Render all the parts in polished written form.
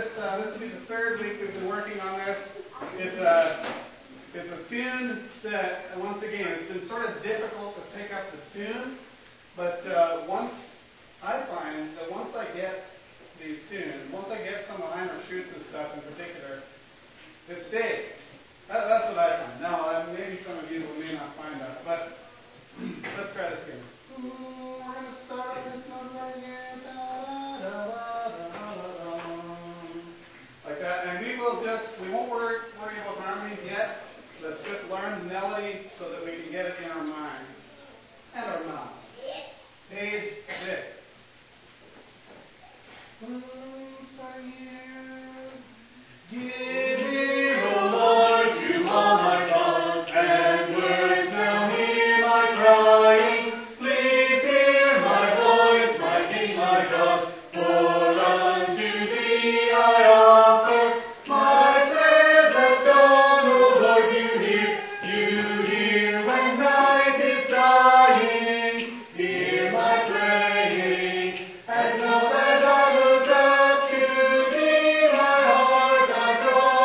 this will be the third week we've been working on this. It's a tune that, once again, it's been sort of difficult to pick up the tune, but I find that once I get these tunes, once I get some of Eimer Schutz and stuff in particular, it stays. That's what I find. Now, maybe some of you may not find that, but let's try this again. We're going to start this note right here. Like that, and we won't worry about harmonies yet. Let's just learn the melody so that we can get it in our mind and our mouth. Page 6. Give me, O Lord, you are my God, and words now hear my crying. Please hear my voice, my King, my God, for unto thee I offer my prayers at dawn. O Lord, you hear when night is dying. Hear my praying, and know that I look up to thee, my heart I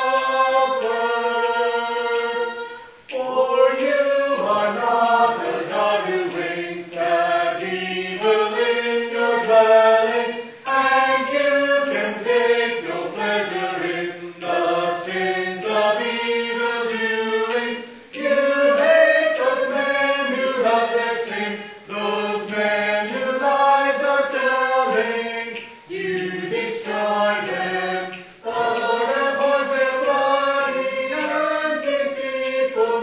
offer. For you are not a God who winks at evil in your dwelling, and you can take no pleasure in the sins of evil doing. You hate those men who love their sin, those men whose lies are telling. You destroy them. The Lord abhors their bloody and deceitful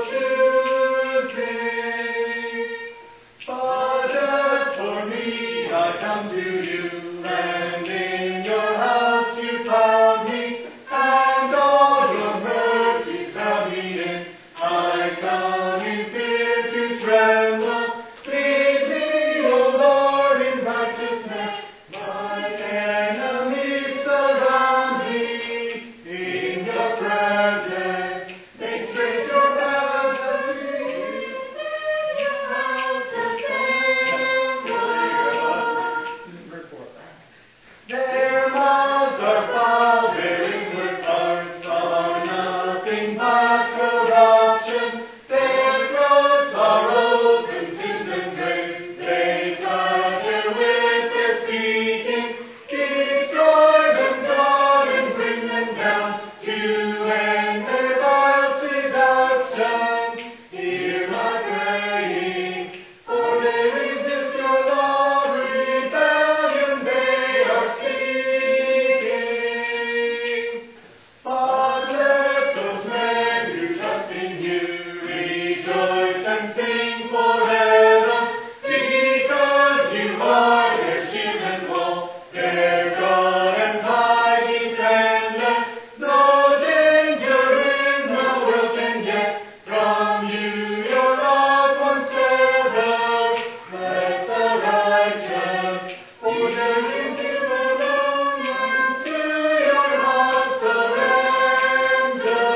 choosing. But as for me, I come to you, and in your house you found me, and all your mercies found me in. I come in fear to tremble. Lead me, O Lord, in righteousness. My enemies surround me. In your presence, make straight your paths of peace. This is verse 4. Their mouths are foul, their inward parts are nothing but corruption. Their throats are open, sins and graves. They flatter with their speaking. Destroy them, God, and bring them down to end their vile seduction. Hear my praying, for they resist your law. Rebellion they are speaking. But let those men who trust in you rejoice and sing forever, because you are their shield and wall, their God and high defender. No danger in the world can get from you, your loved one sever. Let the righteous order into the land and to your house surrender.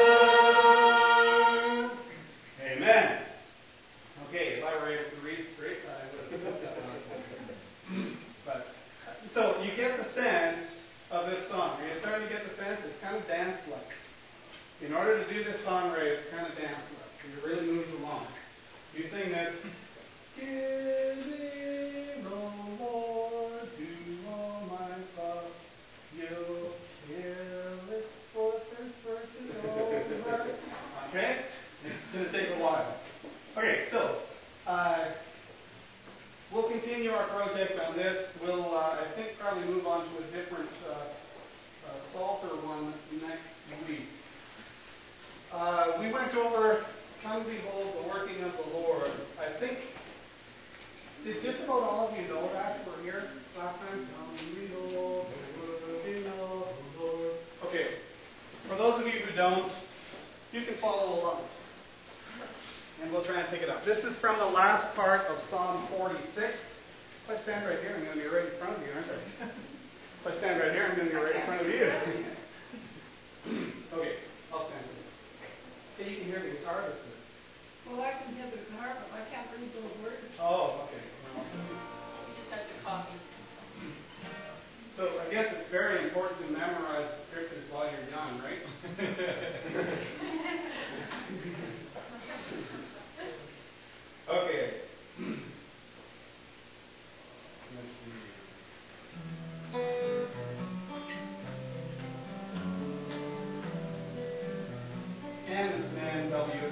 Amen. Okay, if I were able to read straight, I would have put that on. But, so you get the sense of this song. Are you starting to get the sense? It's kind of dance-like. In order to do this song right, it's kind of dance-like. It really moves along. You sing this. Give me, O Lord, to all my thoughts. You'll hear it for the first verse is over. Okay? It's going to take a while. Okay, so we'll continue our project on this. We'll, I think, probably move on to a different Psalter one next week. We went over Come Behold the Working of the Lord. I think, did just about all of you know that were here last time? Come behold the working of the Lord. Okay, for those of you who don't, you can follow along. And we'll try and pick it up. This is from the last part of Psalm 46. If I stand right here, I'm going to be right in front of you, aren't I? If I stand right here, I'm going to be right in front of you. Okay, I'll stand here. Okay, you can hear the guitar this is. Well, I can hear the guitar, but I can't read those words. Oh, okay. Well, You just have to copy. so I guess guess it's very important to memorize the scriptures while you're young, right? Okay. Let's see. And this man W.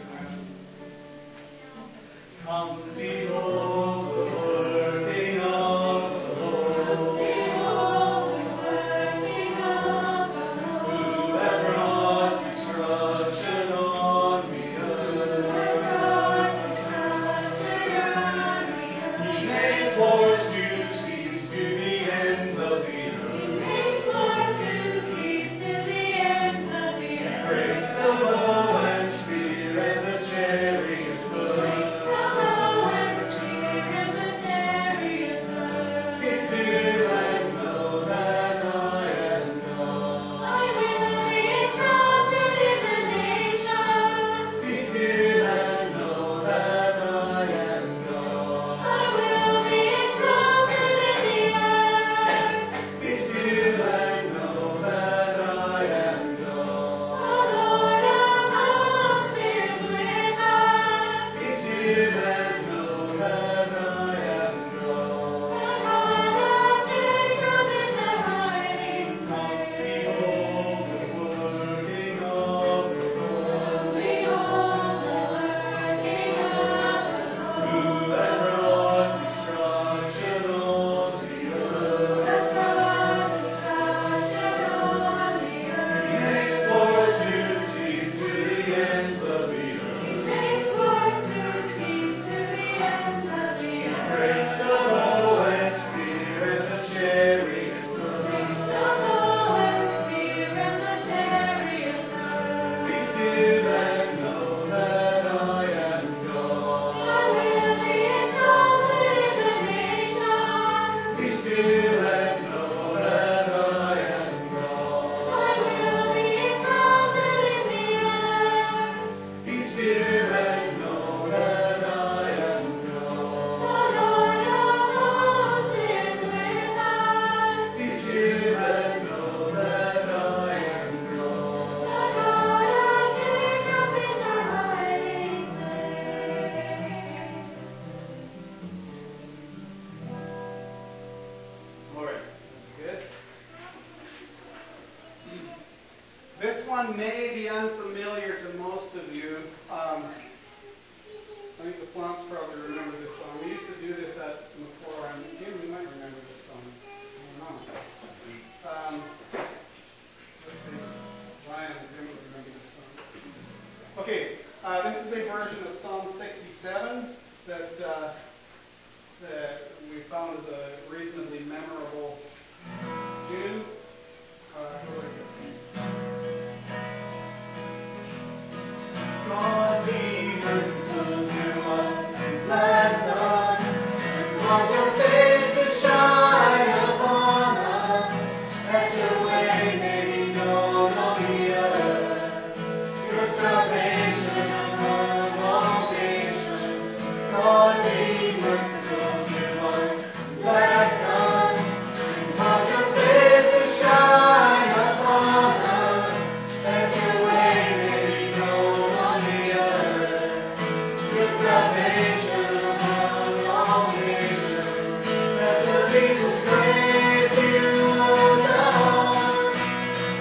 Come behold the working of the Lord. Behold the working of the Lord. Who has brought destruction on the earth. He makes wars to cease to the ends of the earth. He makes wars to cease to the ends of the earth. Breaks the bow and spear and the chariot burn. This one may be unfamiliar to most of you. I think the Plants probably remember this song. We used to do this at McClure, and Jim, you might remember this song. I don't know. Let's see. Ryan and Jim would remember this song. Okay, this is a version of Psalm 67 that we found is a reasonably memorable tune. God be merciful to us, and bless us, and cause your face to shine upon us, that your way may be known on the earth, your salvation among all nations. God be merciful to us, and bless us, and cause your face to shine upon us, that your way may be known on the earth, your salvation among all nations. Let the people praise you, O God.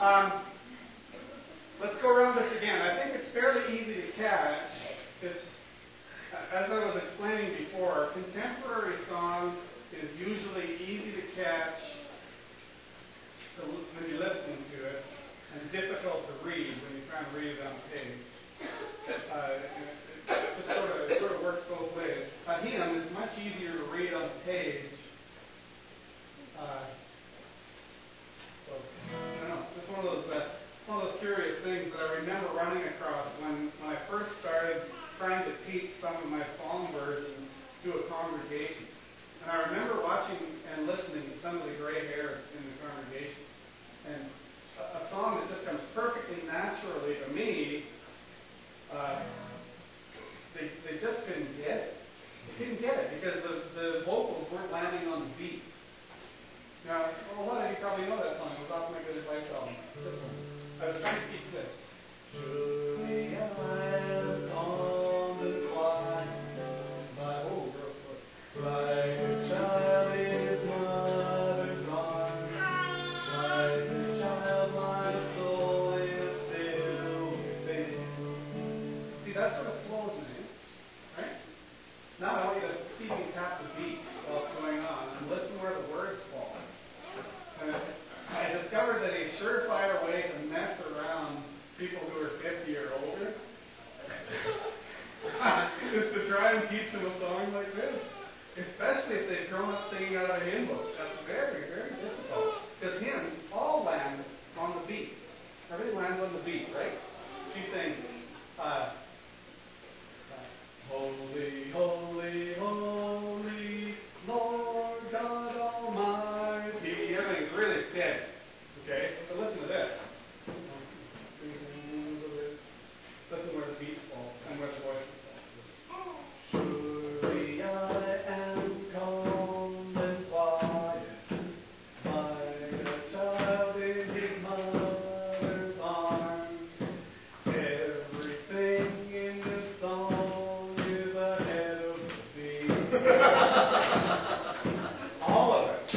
Let's go around this again. I think it's fairly easy to catch. It's, as I was explaining before, contemporary song is usually easy to catch when you're listening to it, and difficult to read when you're trying to read it on the page. It sort of works both ways. A hymn is much easier to read on the page. So, I don't know. It's one of those curious things that I remember running across when I first started trying to teach some of my psalm versions to a congregation. And I remember watching and listening to some of the gray hairs in the congregation. And a song that just comes perfectly naturally to me, they just couldn't get it. They couldn't get it because the vocals weren't landing on the beat. Now, a lot of you probably know that song. It was off my Good Advice album. I was trying to teach this. Surely I am on the quiet, like a child in his mother's arms, like a child my soul is still within. See, that sort of flows me, right? Now I want you to see me tap the beat while it's going on and listen where the words fall. And I discovered that a surefire way to mess around people who are 50 or older is to try and teach them a song like this. Especially if they've grown up singing out of a hymn book. That's very, very difficult. Because hymns all land on the beat. Everything lands on the beat, right? She sings, Holy, holy, holy, Lord God Almighty. Everything's really steady. Okay? So listen to this. Listen where the beats fall and where the voices fall. Surely I am calm and quiet, like a child in his mother's arms. Everything in this song is ahead of the beat. All of it.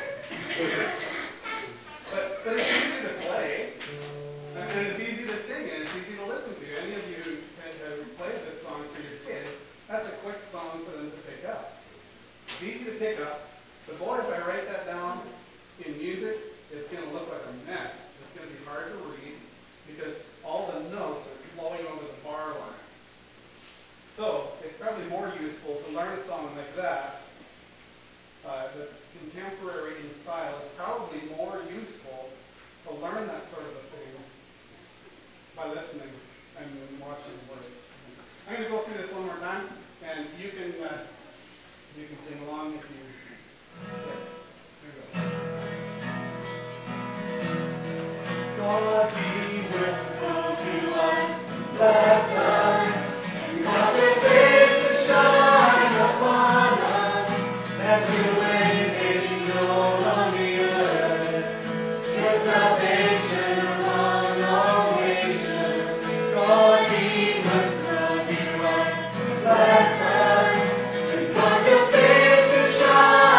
But it's easy to play, and it's easy to sing, and it's easy to listen to. Any of you who have played this song for your kids, that's a quick song for them to pick up. It's easy to pick up. But boy, if I write that down in music, it's going to look like a mess. It's going to be hard to read because all the notes are flowing over the bar line. So it's probably more useful to learn a song like that. The contemporary in style is probably more useful to learn that sort of a thing by listening and watching the words. I'm going to go through this one more time, and you can sing along if you. Here we go. God be merciful to us, bless us, cause His face to shine upon us, that Your way may be known on the earth, Your salvation among all nations. God be merciful to us, bless us, and cause Your face to shine.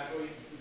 tabernacle,